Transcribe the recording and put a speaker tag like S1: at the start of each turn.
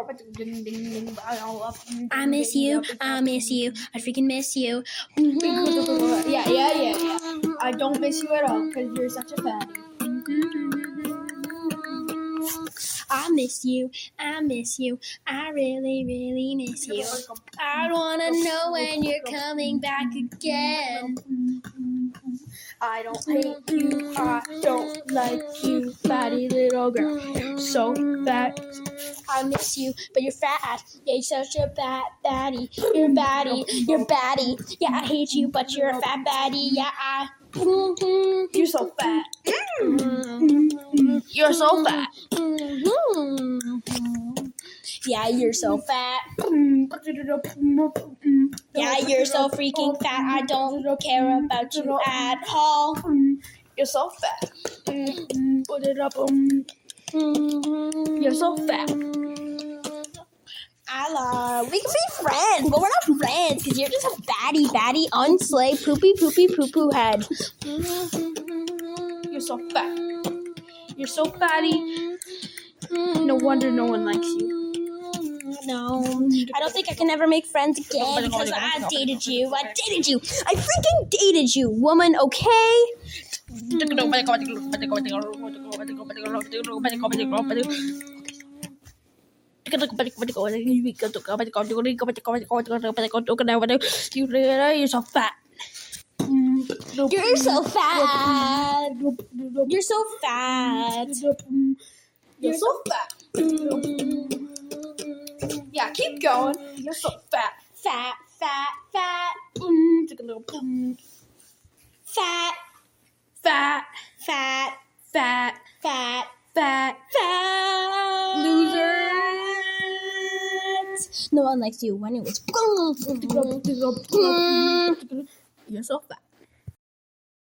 S1: I miss you. I miss you. I freaking miss you.
S2: Yeah. I don't miss you at all because you're such a fatty.
S1: I miss you. I miss you. I really, really miss you. I wanna know when you're coming back again.
S2: I don't hate you. I don't like you, fatty little girl. You're so fat.
S1: I miss you, but you're fat. Yeah, you're such a bad baddie. You're baddie. You're baddie. Yeah, I hate you, but you're a fat baddie. Yeah,
S2: You're so fat. You're so fat.
S1: Yeah, you're so fat. Yeah, you're so freaking fat. I don't care about you at all.
S2: You're so fat. Put it up. You're so fat.
S1: We can be friends, but we're not friends because you're just a batty, unslay, poopy, poo-poo head.
S2: You're so fat. You're so fatty. No wonder no one likes you.
S1: No, I don't think I can ever make friends again because I dated you. I freaking dated you, woman, okay?
S2: You're so fat.
S1: You're so fat. You're so fat.
S2: You're so fat. Yeah, keep going. You're so fat.
S1: Fat.
S2: Loser.
S1: No one likes you when it was.
S2: You're so fat.